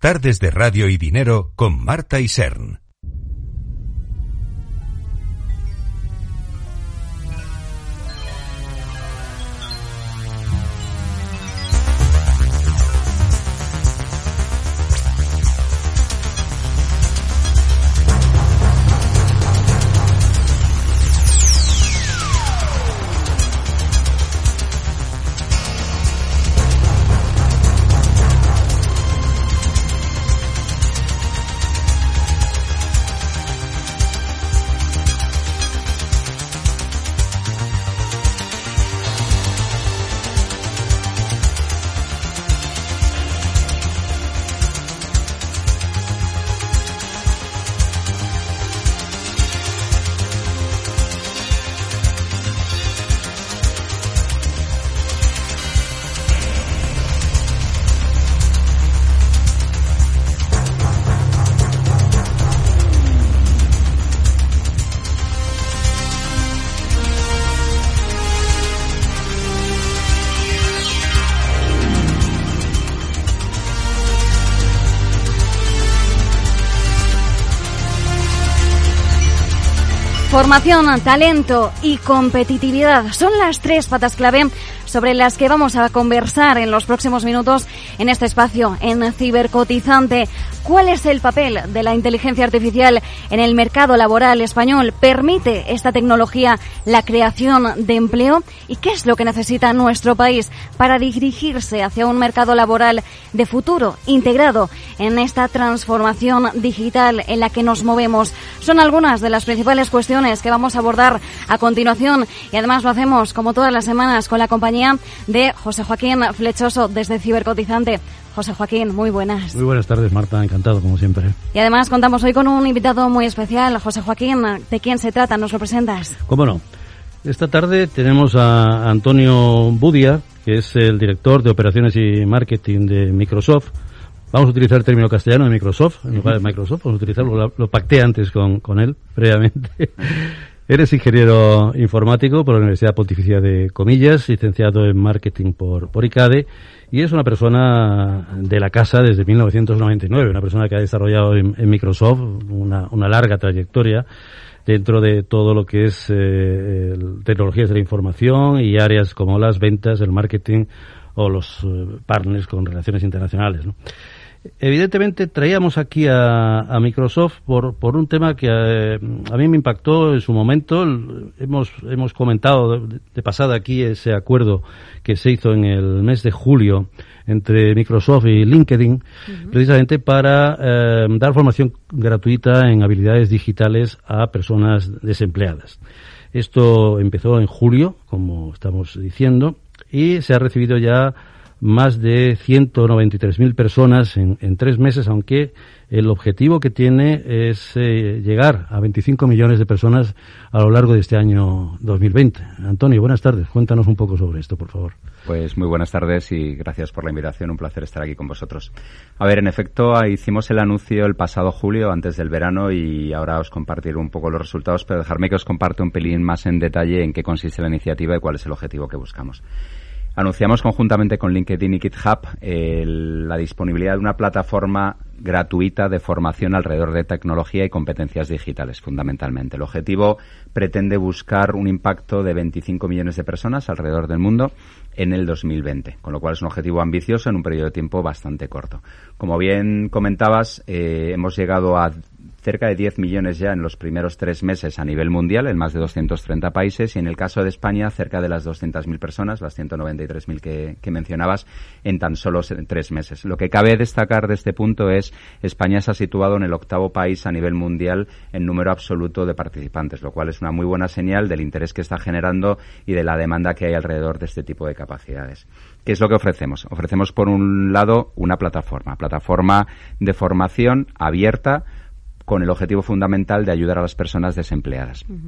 Tardes de Radio y Dinero con Marta Isern. Formación, talento y competitividad son las tres patas clave sobre las que vamos a conversar en los próximos minutos en este espacio, en Cibercotizante. ¿Cuál es el papel de la inteligencia artificial en el mercado laboral español? ¿Permite esta tecnología la creación de empleo? ¿Y qué es lo que necesita nuestro país para dirigirse hacia un mercado laboral de futuro, integrado en esta transformación digital en la que nos movemos? Son algunas de las principales cuestiones que vamos a abordar a continuación, y además lo hacemos, como todas las semanas, con la compañía de José Joaquín Flechoso desde Cibercotizante. José Joaquín, muy buenas. Muy buenas tardes, Marta, encantado como siempre. Y además contamos hoy con un invitado muy especial. José Joaquín, ¿de quién se trata? ¿Nos lo presentas? ¿Cómo no? Esta tarde tenemos a Antonio Budia, que es el director de operaciones y marketing de Microsoft. Vamos a utilizar el término castellano de Microsoft, en lugar de Microsoft, vamos a utilizarlo, lo pacté antes con él, previamente. Eres ingeniero informático por la Universidad Pontificia de Comillas, licenciado en marketing por ICADE, y es una persona de la casa desde 1999, una persona que ha desarrollado en Microsoft una larga trayectoria dentro de todo lo que es tecnologías de la información y áreas como las ventas, el marketing o los partners con relaciones internacionales, ¿no? Evidentemente traíamos aquí a Microsoft por un tema que a mí me impactó en su momento. Hemos comentado de pasada aquí ese acuerdo que se hizo en el mes de julio entre Microsoft y LinkedIn, precisamente para dar formación gratuita en habilidades digitales a personas desempleadas. Esto empezó en julio, como estamos diciendo, y se ha recibido ya más de 193.000 personas en 3 meses, aunque el objetivo que tiene es llegar a 25 millones de personas a lo largo de este año 2020. Antonio, buenas tardes. Cuéntanos un poco sobre esto, por favor. Pues muy buenas tardes y gracias por la invitación. Un placer estar aquí con vosotros. A ver, en efecto, hicimos el anuncio el pasado julio, antes del verano, y ahora os compartiré un poco los resultados, pero dejarme que os comparte un pelín más en detalle en qué consiste la iniciativa y cuál es el objetivo que buscamos. Anunciamos conjuntamente con LinkedIn y GitHub la disponibilidad de una plataforma gratuita de formación alrededor de tecnología y competencias digitales, fundamentalmente. El objetivo pretende buscar un impacto de 25 millones de personas alrededor del mundo en el 2020, con lo cual es un objetivo ambicioso en un periodo de tiempo bastante corto. Como bien comentabas, hemos llegado a cerca de 10 millones ya en los primeros 3 meses a nivel mundial, en más de 230 países, y en el caso de España, cerca de las 200.000 personas, las 193.000 que mencionabas, en tan solo 3 meses. Lo que cabe destacar de este punto es España se ha situado en el 8º país a nivel mundial en número absoluto de participantes, lo cual es una muy buena señal del interés que está generando y de la demanda que hay alrededor de este tipo de capacidades. ¿Qué es lo que ofrecemos? Ofrecemos, por un lado, una plataforma de formación abierta, con el objetivo fundamental de ayudar a las personas desempleadas.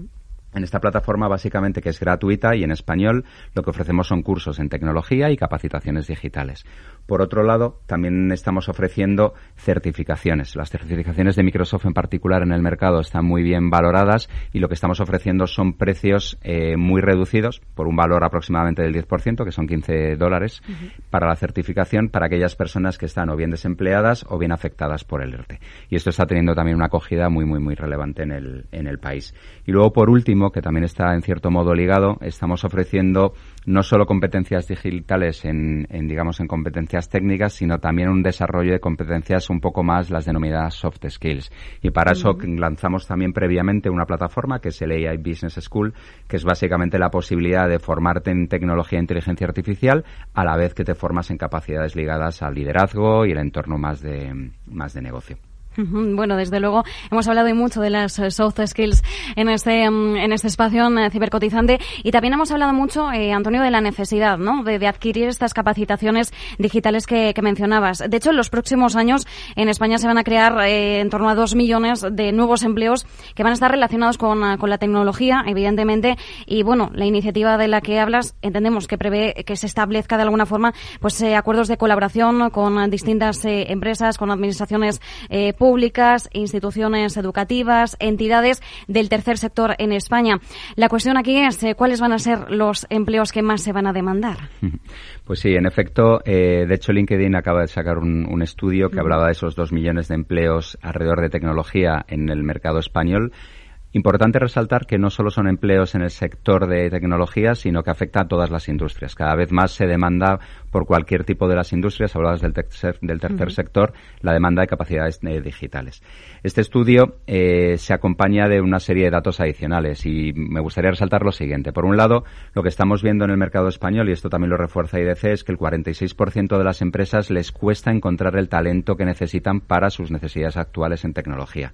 En esta plataforma, básicamente, que es gratuita y en español, lo que ofrecemos son cursos en tecnología y capacitaciones digitales. Por otro lado, también estamos ofreciendo certificaciones. Las certificaciones de Microsoft en particular en el mercado están muy bien valoradas y lo que estamos ofreciendo son precios muy reducidos, por un valor aproximadamente del 10%, que son $15, para la certificación para aquellas personas que están o bien desempleadas o bien afectadas por el ERTE. Y esto está teniendo también una acogida muy, muy, muy relevante en el país. Y luego, por último, que también está en cierto modo ligado, estamos ofreciendo no solo competencias digitales en competencias técnicas, sino también un desarrollo de competencias un poco más las denominadas soft skills. Y para eso lanzamos también previamente una plataforma que es el AI Business School, que es básicamente la posibilidad de formarte en tecnología e inteligencia artificial a la vez que te formas en capacidades ligadas al liderazgo y el entorno más de negocio. Bueno, desde luego hemos hablado y mucho de las soft skills en este espacio en Cibercotizante, y también hemos hablado mucho, Antonio, de la necesidad, ¿no?, de adquirir estas capacitaciones digitales que mencionabas. De hecho, en los próximos años en España se van a crear en torno a 2 millones de nuevos empleos que van a estar relacionados con la tecnología, evidentemente, y bueno, la iniciativa de la que hablas entendemos que prevé que se establezca de alguna forma pues acuerdos de colaboración con distintas empresas, con administraciones públicas, instituciones educativas, entidades del tercer sector en España. La cuestión aquí es cuáles van a ser los empleos que más se van a demandar. Pues sí, en efecto, de hecho LinkedIn acaba de sacar un estudio que hablaba de esos 2 millones de empleos alrededor de tecnología en el mercado español. Importante resaltar que no solo son empleos en el sector de tecnología, sino que afecta a todas las industrias. Cada vez más se demanda por cualquier tipo de las industrias, hablabas del tercer sector, la demanda de capacidades digitales. Este estudio se acompaña de una serie de datos adicionales y me gustaría resaltar lo siguiente. Por un lado, lo que estamos viendo en el mercado español, y esto también lo refuerza IDC, es que el 46% de las empresas les cuesta encontrar el talento que necesitan para sus necesidades actuales en tecnología.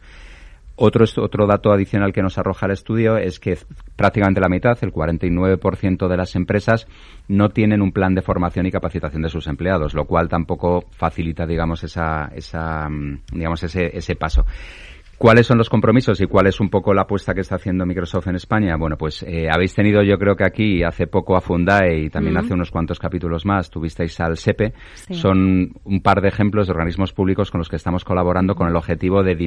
Otro dato adicional que nos arroja el estudio es que prácticamente la mitad, el 49% de las empresas, no tienen un plan de formación y capacitación de sus empleados, lo cual tampoco facilita, digamos, ese paso. ¿Cuáles son los compromisos y cuál es un poco la apuesta que está haciendo Microsoft en España? Bueno, pues habéis tenido, yo creo que aquí hace poco a Fundae y también hace unos cuantos capítulos más tuvisteis al SEPE. Sí. Son un par de ejemplos de organismos públicos con los que estamos colaborando con el objetivo de,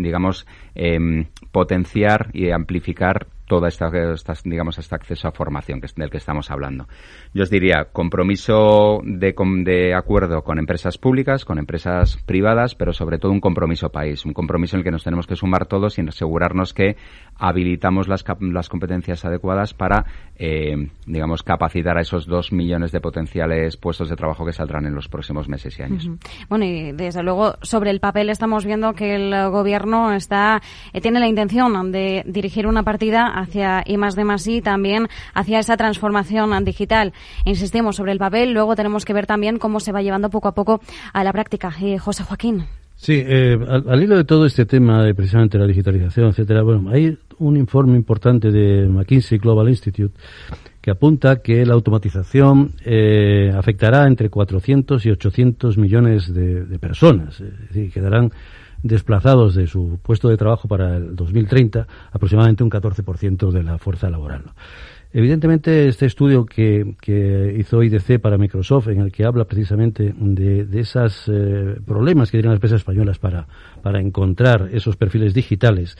potenciar y amplificar toda este acceso a formación del que estamos hablando. Yo os diría, compromiso de acuerdo con empresas públicas, con empresas privadas, pero sobre todo un compromiso país, un compromiso en el que nos tenemos que sumar todos y asegurarnos que habilitamos las competencias adecuadas para, capacitar a esos 2 millones de potenciales puestos de trabajo que saldrán en los próximos meses y años. Bueno, y desde luego, sobre el papel estamos viendo que el gobierno tiene la intención de dirigir una partida hacia I+D+I, también hacia esa transformación digital. Insistimos sobre el papel, luego tenemos que ver también cómo se va llevando poco a poco a la práctica. José Joaquín. Sí, al hilo de todo este tema de precisamente la digitalización, etcétera, bueno, hay un informe importante de McKinsey Global Institute que apunta que la automatización afectará entre 400 y 800 millones de personas, es decir, quedarán desplazados de su puesto de trabajo para el 2030 aproximadamente un 14% de la fuerza laboral, ¿no? Evidentemente, este estudio que hizo IDC para Microsoft, en el que habla precisamente de esos problemas que tienen las empresas españolas para encontrar esos perfiles digitales,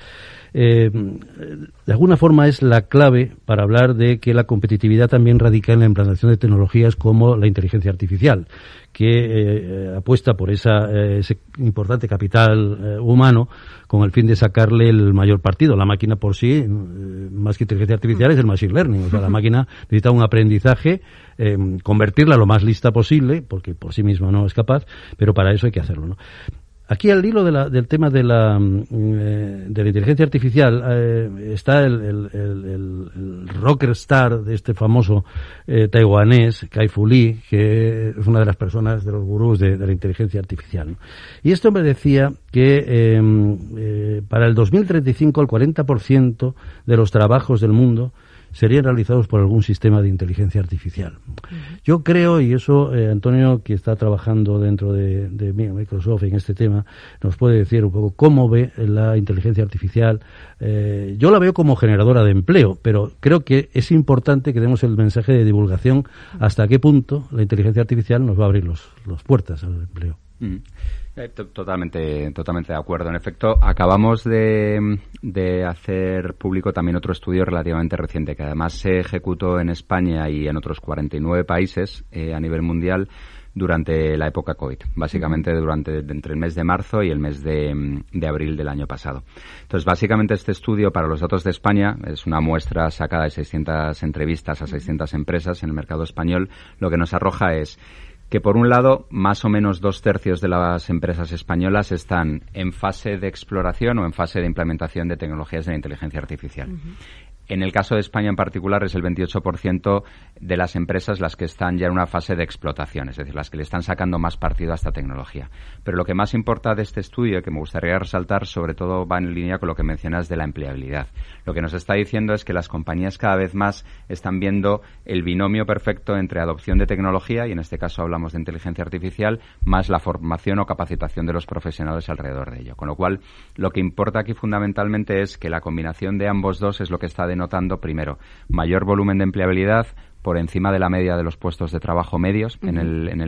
de alguna forma es la clave para hablar de que la competitividad también radica en la implantación de tecnologías como la inteligencia artificial, que apuesta por ese importante capital humano con el fin de sacarle el mayor partido. La máquina por sí, más que inteligencia artificial, es el machine learning. O sea, la máquina necesita un aprendizaje, convertirla lo más lista posible, porque por sí misma no es capaz, pero para eso hay que hacerlo, ¿no? Aquí al hilo del tema de la inteligencia artificial está el rocker star de este famoso taiwanés, Kai-Fu Lee, que es una de las personas, de los gurús de la inteligencia artificial, ¿no? Y este hombre decía que para el 2035 el 40% de los trabajos del mundo serían realizados por algún sistema de inteligencia artificial. Yo creo, y eso Antonio, que está trabajando dentro de Microsoft en este tema, nos puede decir un poco cómo ve la inteligencia artificial. Yo la veo como generadora de empleo, pero creo que es importante que demos el mensaje de divulgación hasta qué punto la inteligencia artificial nos va a abrir las puertas al empleo. Totalmente de acuerdo. En efecto, acabamos de hacer público también otro estudio relativamente reciente, que además se ejecutó en España y en otros 49 países a nivel mundial durante la época COVID, básicamente entre el mes de marzo y el mes de abril del año pasado. Entonces, básicamente este estudio, para los datos de España, es una muestra sacada de 600 entrevistas a 600 empresas en el mercado español. Lo que nos arroja es que, por un lado, más o menos 2/3 de las empresas españolas están en fase de exploración o en fase de implementación de tecnologías de la inteligencia artificial. En el caso de España en particular es el 28% de las empresas las que están ya en una fase de explotación, es decir, las que le están sacando más partido a esta tecnología. Pero lo que más importa de este estudio, que me gustaría resaltar, sobre todo va en línea con lo que mencionas de la empleabilidad. Lo que nos está diciendo es que las compañías cada vez más están viendo el binomio perfecto entre adopción de tecnología, y en este caso hablamos de inteligencia artificial, más la formación o capacitación de los profesionales alrededor de ello. Con lo cual, lo que importa aquí fundamentalmente es que la combinación de ambos dos es lo que está denotando, primero, mayor volumen de empleabilidad por encima de la media de los puestos de trabajo medios en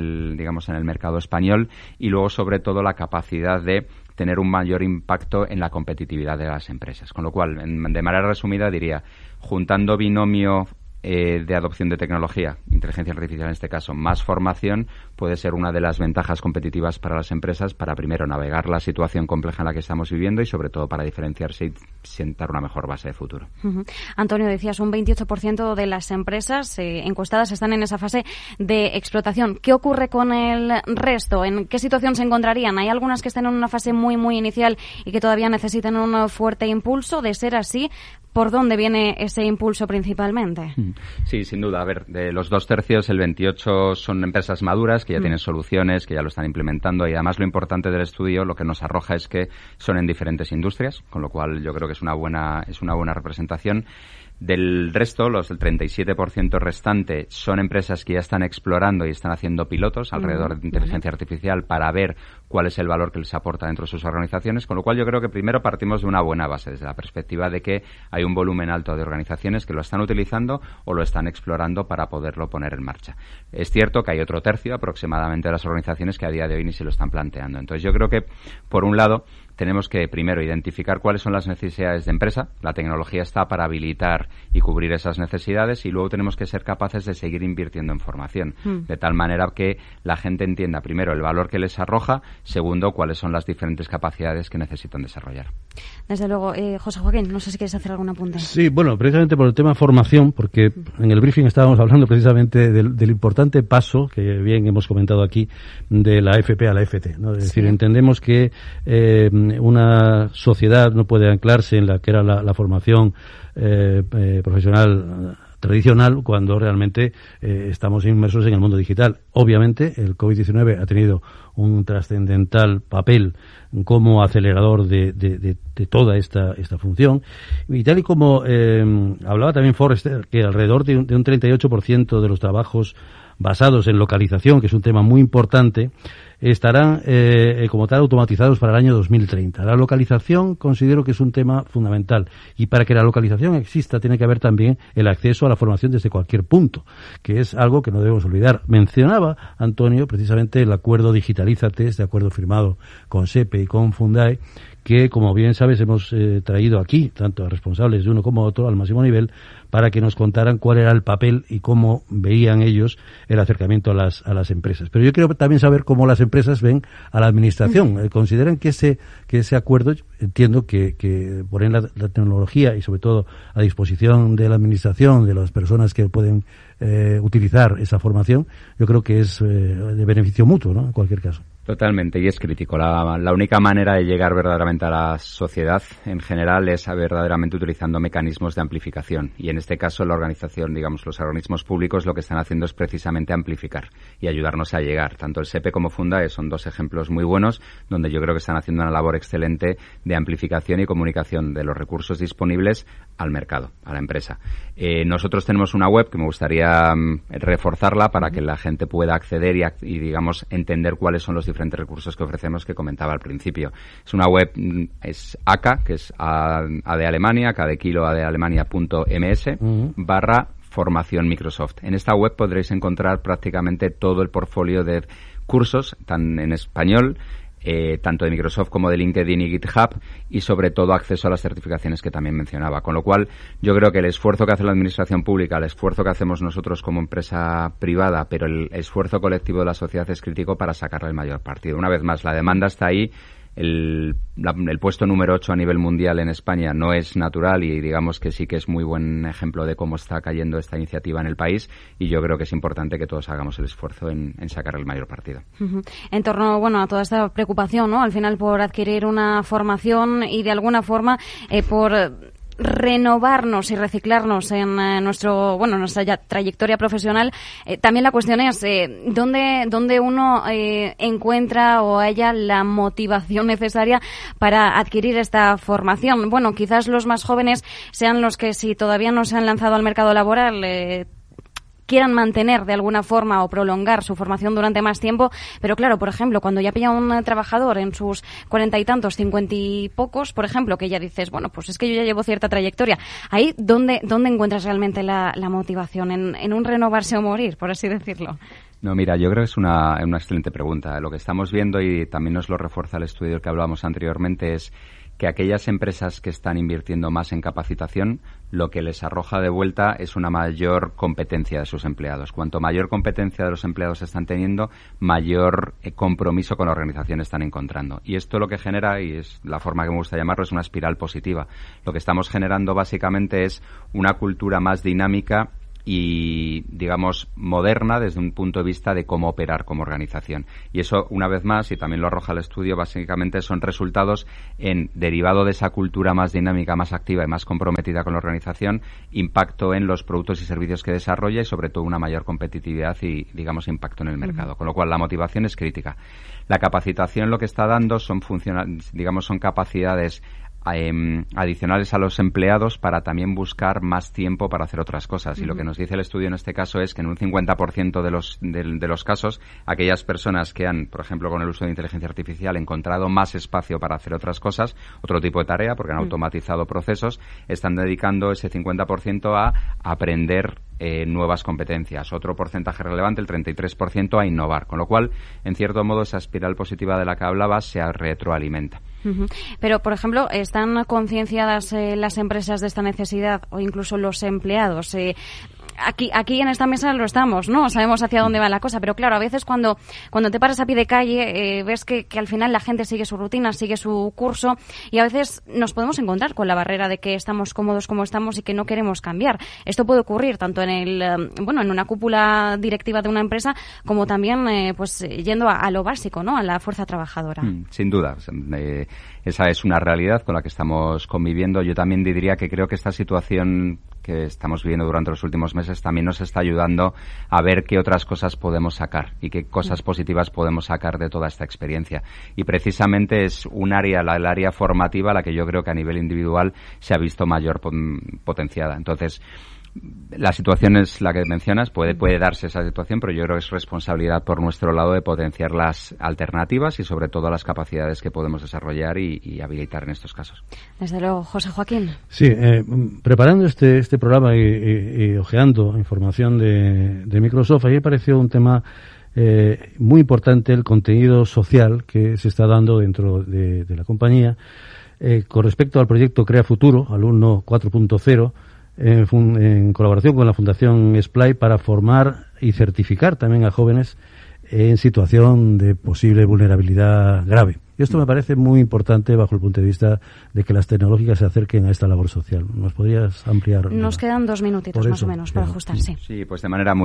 el mercado español, y luego, sobre todo, la capacidad de tener un mayor impacto en la competitividad de las empresas. Con lo cual, de manera resumida, diría, juntando binomio de adopción de tecnología, inteligencia artificial en este caso, más formación, puede ser una de las ventajas competitivas para las empresas para, primero, navegar la situación compleja en la que estamos viviendo y, sobre todo, para diferenciarse y sentar una mejor base de futuro. Antonio, decías, un 28% de las empresas encuestadas están en esa fase de explotación. ¿Qué ocurre con el resto? ¿En qué situación se encontrarían? ¿Hay algunas que están en una fase muy, muy inicial y que todavía necesitan un fuerte impulso? De ser así, ¿por dónde viene ese impulso principalmente? Sí, sin duda. A ver, de los 2/3, el 28 son empresas maduras que ya tienen soluciones, que ya lo están implementando, y además lo importante del estudio, lo que nos arroja, es que son en diferentes industrias, con lo cual yo creo que es una buena representación. Del resto, el 37% restante, son empresas que ya están explorando y están haciendo pilotos alrededor de inteligencia artificial para ver cuál es el valor que les aporta dentro de sus organizaciones, con lo cual yo creo que primero partimos de una buena base, desde la perspectiva de que hay un volumen alto de organizaciones que lo están utilizando o lo están explorando para poderlo poner en marcha. Es cierto que hay otro tercio aproximadamente de las organizaciones que a día de hoy ni se lo están planteando. Entonces yo creo que, por un lado, tenemos que primero identificar cuáles son las necesidades de empresa. La tecnología está para habilitar y cubrir esas necesidades, y luego tenemos que ser capaces de seguir invirtiendo en formación, de tal manera que la gente entienda, primero, el valor que les arroja, segundo, cuáles son las diferentes capacidades que necesitan desarrollar. Desde luego. José Joaquín, no sé si quieres hacer algún apunte. Sí, bueno, precisamente por el tema formación, porque en el briefing estábamos hablando precisamente del importante paso, que bien hemos comentado aquí, de la FP a la FT, ¿no? Es decir, entendemos que una sociedad no puede anclarse en la que era la formación profesional tradicional cuando realmente estamos inmersos en el mundo digital. Obviamente, el COVID-19 ha tenido un trascendental papel como acelerador de toda esta función. Y tal y como hablaba también Forrester, que alrededor de un 38% de los trabajos basados en localización, que es un tema muy importante, estarán como tal automatizados para el año 2030. La localización considero que es un tema fundamental, y para que la localización exista tiene que haber también el acceso a la formación desde cualquier punto, que es algo que no debemos olvidar. Mencionaba Antonio precisamente el acuerdo Digitalízate, este acuerdo firmado con SEPE y con Fundae, que, como bien sabes, hemos traído aquí, tanto a responsables de uno como otro, al máximo nivel, para que nos contaran cuál era el papel y cómo veían ellos el acercamiento a las empresas. Pero yo quiero también saber cómo las empresas ven a la administración. ¿Consideran que ese acuerdo, entiendo que ponen la tecnología y sobre todo a disposición de la administración, de las personas que pueden utilizar esa formación, yo creo que es de beneficio mutuo, ¿no? En cualquier caso. Totalmente, y es crítico. La única manera de llegar verdaderamente a la sociedad en general es verdaderamente utilizando mecanismos de amplificación. Y en este caso la organización, digamos, los organismos públicos lo que están haciendo es precisamente amplificar y ayudarnos a llegar. Tanto el SEPE como Fundae son dos ejemplos muy buenos donde yo creo que están haciendo una labor excelente de amplificación y comunicación de los recursos disponibles al mercado, a la empresa. Nosotros tenemos una web que me gustaría reforzarla para que la gente pueda acceder y digamos, entender cuáles son los diferentes recursos que ofrecemos que comentaba al principio. Es una web, es ACA, que es A de Alemania, K de Kilo, A de Alemania.ms, /formación Microsoft. En esta web podréis encontrar prácticamente todo el portfolio de cursos, tan en español, tanto de Microsoft como de LinkedIn y GitHub, y sobre todo acceso a las certificaciones que también mencionaba. Con lo cual, yo creo que el esfuerzo que hace la administración pública, el esfuerzo que hacemos nosotros como empresa privada, pero el esfuerzo colectivo de la sociedad es crítico para sacarle el mayor partido. Una vez más, la demanda está ahí. El puesto número 8 a nivel mundial en España no es natural y digamos que sí que es muy buen ejemplo de cómo está cayendo esta iniciativa en el país, y yo creo que es importante que todos hagamos el esfuerzo en sacar el mayor partido. En torno, a toda esta preocupación, ¿no? Al final por adquirir una formación y de alguna forma por renovarnos y reciclarnos en nuestra trayectoria profesional. También la cuestión es dónde uno encuentra o haya la motivación necesaria para adquirir esta formación. Bueno, quizás los más jóvenes sean los que, si todavía no se han lanzado al mercado laboral, quieran mantener de alguna forma o prolongar su formación durante más tiempo, pero claro, por ejemplo, cuando ya pilla un trabajador en sus 40 y tantos, 50 y pocos, por ejemplo, que ya dices, bueno, pues es que yo ya llevo cierta trayectoria, ahí ¿dónde encuentras realmente la motivación? ¿En un renovarse o morir, por así decirlo? No, mira, yo creo que es una excelente pregunta. Lo que estamos viendo, y también nos lo refuerza el estudio del que hablábamos anteriormente, es que aquellas empresas que están invirtiendo más en capacitación, lo que les arroja de vuelta es una mayor competencia de sus empleados. Cuanto mayor competencia de los empleados están teniendo, mayor compromiso con la organización están encontrando. Y esto lo que genera, y es la forma que me gusta llamarlo, es una espiral positiva. Lo que estamos generando básicamente es una cultura más dinámica y, digamos, moderna desde un punto de vista de cómo operar como organización. Y eso, una vez más, y también lo arroja el estudio, básicamente son resultados derivado de esa cultura más dinámica, más activa y más comprometida con la organización, impacto en los productos y servicios que desarrolla y, sobre todo, una mayor competitividad y, digamos, impacto en el mercado. Con lo cual, la motivación es crítica. La capacitación lo que está dando son capacidades adicionales a los empleados para también buscar más tiempo para hacer otras cosas. Y lo que nos dice el estudio en este caso es que en un 50% de los casos, aquellas personas que han, por ejemplo, con el uso de inteligencia artificial, encontrado más espacio para hacer otras cosas, otro tipo de tarea, porque han automatizado procesos, están dedicando ese 50% a aprender nuevas competencias. Otro porcentaje relevante, el 33%, a innovar. Con lo cual, en cierto modo, esa espiral positiva de la que hablaba se retroalimenta. Pero, por ejemplo, ¿están concienciadas las empresas de esta necesidad o incluso los empleados? Aquí en esta mesa lo estamos, ¿no? Sabemos hacia dónde va la cosa, pero claro, a veces cuando te paras a pie de calle ves que al final la gente sigue su rutina, sigue su curso, y a veces nos podemos encontrar con la barrera de que estamos cómodos como estamos y que no queremos cambiar. Esto puede ocurrir tanto en una cúpula directiva de una empresa como también yendo a lo básico, ¿no? A la fuerza trabajadora. Sin duda. Esa es una realidad con la que estamos conviviendo. Yo también diría que creo que esta situación que estamos viviendo durante los últimos meses también nos está ayudando a ver qué otras cosas podemos sacar y qué cosas positivas podemos sacar de toda esta experiencia. Y precisamente es un área, el área formativa, la que yo creo que a nivel individual se ha visto mayor potenciada. Entonces, la situación es la que mencionas, puede darse esa situación, pero yo creo que es responsabilidad por nuestro lado de potenciar las alternativas y sobre todo las capacidades que podemos desarrollar y habilitar en estos casos. Desde luego, José Joaquín. Sí, preparando este programa y ojeando información de Microsoft, ahí apareció un tema muy importante, el contenido social que se está dando dentro de la compañía con respecto al proyecto Crea Futuro, Alumno 4.0, en colaboración con la Fundación Splay, para formar y certificar también a jóvenes en situación de posible vulnerabilidad grave. Y esto me parece muy importante bajo el punto de vista de que las tecnológicas se acerquen a esta labor social. ¿Nos podrías ampliar? Nos quedan 2 minutitos más o menos para ajustar, sí. Sí, pues de manera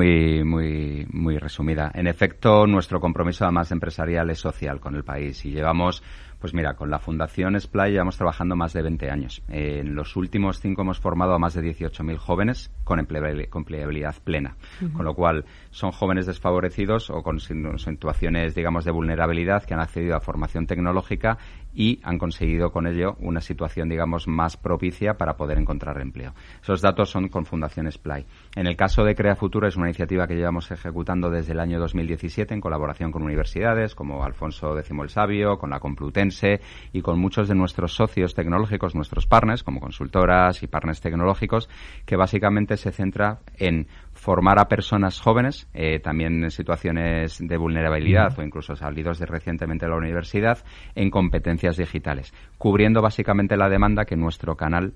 muy resumida. En efecto, nuestro compromiso además empresarial es social con el país y llevamos... Pues mira, con la Fundación Splay llevamos trabajando más de 20 años. En los últimos 5 hemos formado a más de 18.000 jóvenes con empleabilidad plena. Con lo cual, son jóvenes desfavorecidos o con situaciones, digamos, de vulnerabilidad que han accedido a formación tecnológica y han conseguido con ello una situación, digamos, más propicia para poder encontrar empleo. Esos datos son con Fundación Splay. En el caso de Crea Futuro es una iniciativa que llevamos ejecutando desde el año 2017 en colaboración con universidades como Alfonso X el Sabio, con la Complutense y con muchos de nuestros socios tecnológicos, nuestros partners, como consultoras y partners tecnológicos, que básicamente se centra en formar a personas jóvenes, también en situaciones de vulnerabilidad o incluso salidos recientemente de la universidad, en competencias digitales, cubriendo básicamente la demanda que nuestro canal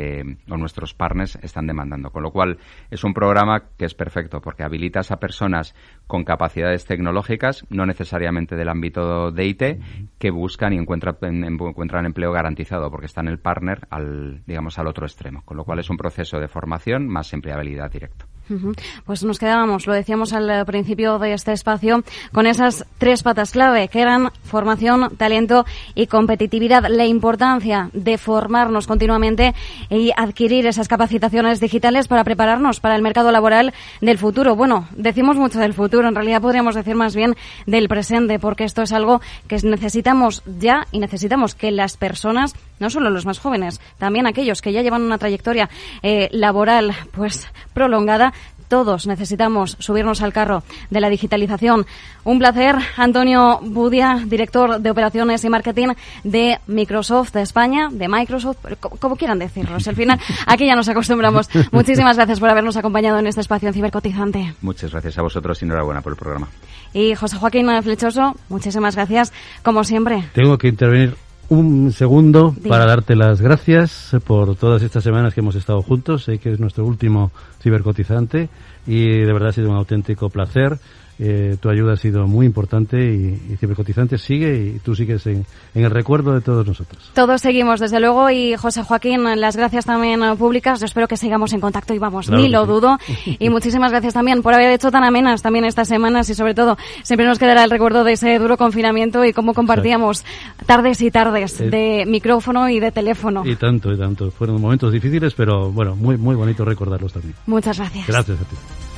o nuestros partners están demandando. Con lo cual, es un programa que es perfecto porque habilita a personas con capacidades tecnológicas, no necesariamente del ámbito de IT, que buscan y encuentran empleo garantizado porque está en el partner al otro extremo. Con lo cual, es un proceso de formación más empleabilidad directa. Pues nos quedábamos, lo decíamos al principio de este espacio, con esas 3 patas clave que eran formación, talento y competitividad. La importancia de formarnos continuamente y adquirir esas capacitaciones digitales para prepararnos para el mercado laboral del futuro. Bueno, decimos mucho del futuro, en realidad podríamos decir más bien del presente, porque esto es algo que necesitamos ya y necesitamos que las personas, no solo los más jóvenes, también aquellos que ya llevan una trayectoria laboral pues prolongada, todos necesitamos subirnos al carro de la digitalización. Un placer, Antonio Budia, director de operaciones y marketing de Microsoft de España, de Microsoft, como quieran decirlo. Al final, aquí ya nos acostumbramos. Muchísimas gracias por habernos acompañado en este espacio en Cibercotizante. Muchas gracias a vosotros y enhorabuena por el programa. Y José Joaquín Flechoso, muchísimas gracias, como siempre. Tengo que intervenir un segundo para darte las gracias por todas estas semanas que hemos estado juntos. Sé que es nuestro último Cibercotizante y de verdad ha sido un auténtico placer. Tu ayuda ha sido muy importante y Cibercotizante sigue y tú sigues en el recuerdo de todos nosotros. Todos seguimos, desde luego, y José Joaquín, las gracias también públicas. Yo espero que sigamos en contacto y vamos, claro, ni lo dudo. Y muchísimas gracias también por haber hecho tan amenas también estas semanas y sobre todo siempre nos quedará el recuerdo de ese duro confinamiento y cómo compartíamos tardes y tardes de micrófono y de teléfono. Y tanto. Fueron momentos difíciles, pero bueno, muy bonito recordarlos también. Muchas gracias. Gracias a ti.